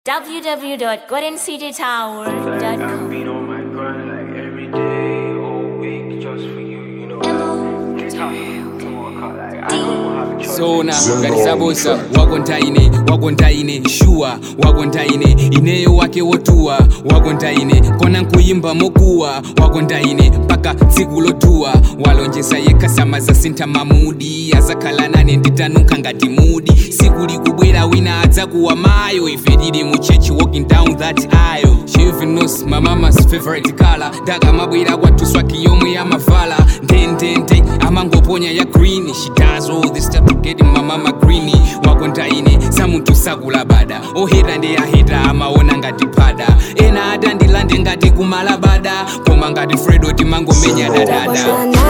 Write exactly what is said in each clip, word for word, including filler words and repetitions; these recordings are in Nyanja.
w w w dot golden city tower dot com. Sona kalisabosa wagontaine wagontaine shua wagontaine ineyo wake wotua wagontaine kona nkuyimba mokuwa wagontaine mpaka tsiku lotua walonjesa yekasama za sinta mamudi azakalanane nditanuka ngati mudi siku likubwera wina adzakuwa mayo ife tili mu church walking down that aisle. She even knows my mama's favorite color daga mabwera kwathu swaki yomwe yamavala ndendende amangoponya ya green. She does all this stuff to get my mama greeny wakontaine samuntu sakula bada ohera ndi ahera amaona ngati pada ena adandilande ngati kumala bada koma ngati Fredo timangomenya dadada.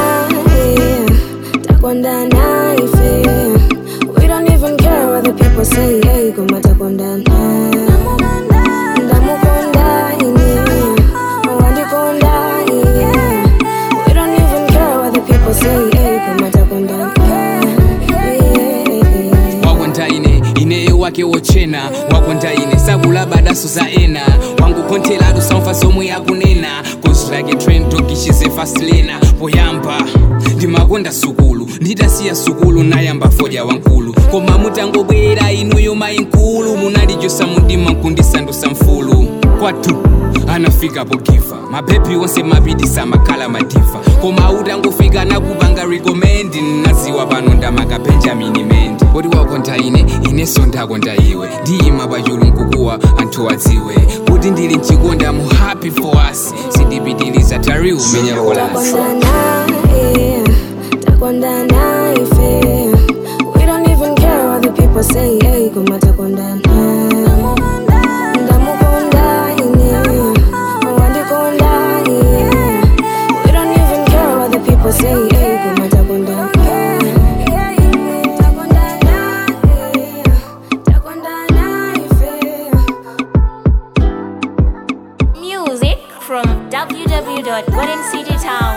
Takondana ife, we don't even care what the people say. Hey, kuma takondana, ndamukonda ini, wandikonda ini. We don't even care what the people say. Hey, kuma takondana. Wakontaine ineyo wake wochena wakontaine sakula badaso za ena wangu kontela dusamfa somwe yakunena cause like a train talking she's a fast lane poyamba ndimakonda sukulu nditasiya sukulu nayamba foja wankulu koma mutangobwera inuyo mainkulu munalijosa mundima nkundisandusa mfulu kwatu anafika pokifa mapepi wonse mapitisa makala madifa koma utangofika nakupanga recommend naziwa pano ndamaka Benjamin Mendy kodi wakontaine ineso ndakonda iwe ndiyima pachulu nkukuwa anthu adziwe kuti ndili mchikonda mu happy for us sindipitiliza tari umenya kolasi. Takondana ife, we don't even care what the people say. Hey, kuma takondana, ndamukonda ini, wandikonda ini. We don't even care what the people say. Hey, kuma takondana. Music from w w w dot golden city tower